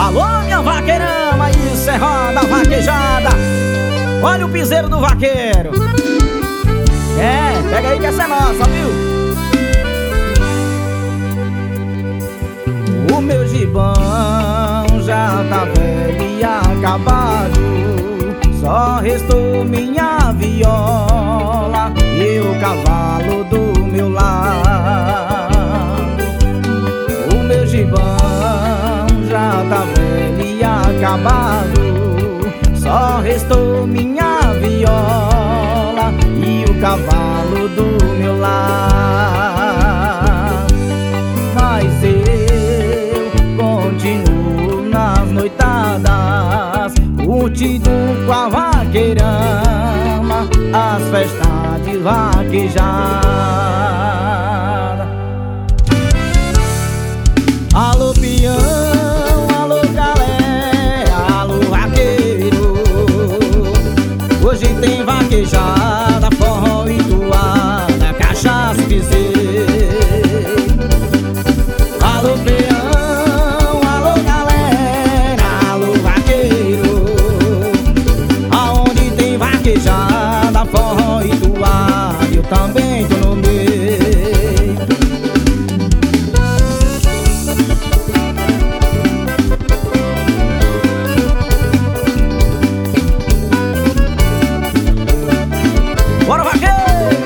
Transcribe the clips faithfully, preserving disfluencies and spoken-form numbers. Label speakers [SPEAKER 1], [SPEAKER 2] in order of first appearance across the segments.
[SPEAKER 1] Alô, minha vaqueirama, isso é roda vaquejada. Olha o piseiro do vaqueiro. É, pega aí que essa é nossa, viu? O meu gibão já tá velho e acabado, só restou minha viola e o cavalo do meu lado. O meu gibão já tá velho e acabado, só restou minha viola e o cavalo do meu lado. Mas eu continuo nas noitadas, curtindo com a vaqueirama as festas de vaquejada. Alô, peão, alô, galera, alô, vaqueiro. Hoje tem vaquejada, forró e toada, cachaça e piseiro. Alô, peão, alô, galera, alô, vaqueiro. Aonde tem vaquejada, forró e toada, eu também tô no meio. Bora, vaqueiro!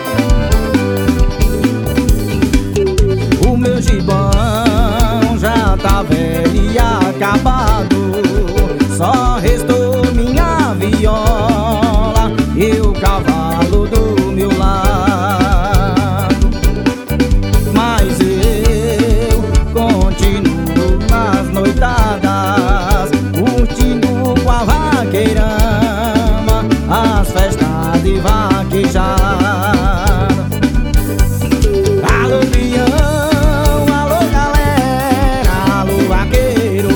[SPEAKER 1] O meu gibão já tá velho e acabado, só restou minha viola e o cavalo do meu lado. Mas eu continuo nas noitadas, curtindo com a vaqueirama as festas de vaquejada. Alô, peão, alô, galera, alô, vaqueiro.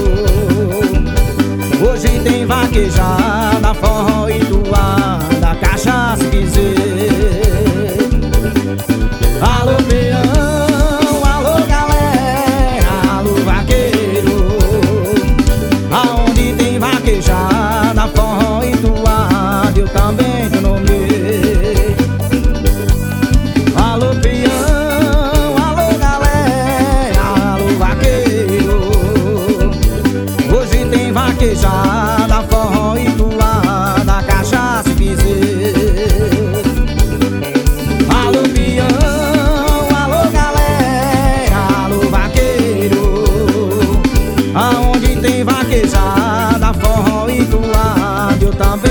[SPEAKER 1] Hoje tem vaquejada, forró e toada, cachaça e piseiro. Alô, peão, alô, galera, alô, vaqueiro. Aonde tem vaquejada, forró e toada, eu também tô no meio. Alô, peão, alô, galera, alô, vaqueiro. Hoje tem vaquejada, forró e toada, cachaça e piseiro. Alô, peão, alô, galera, alô, vaqueiro. Aonde tem vaquejada, forró e toada, eu também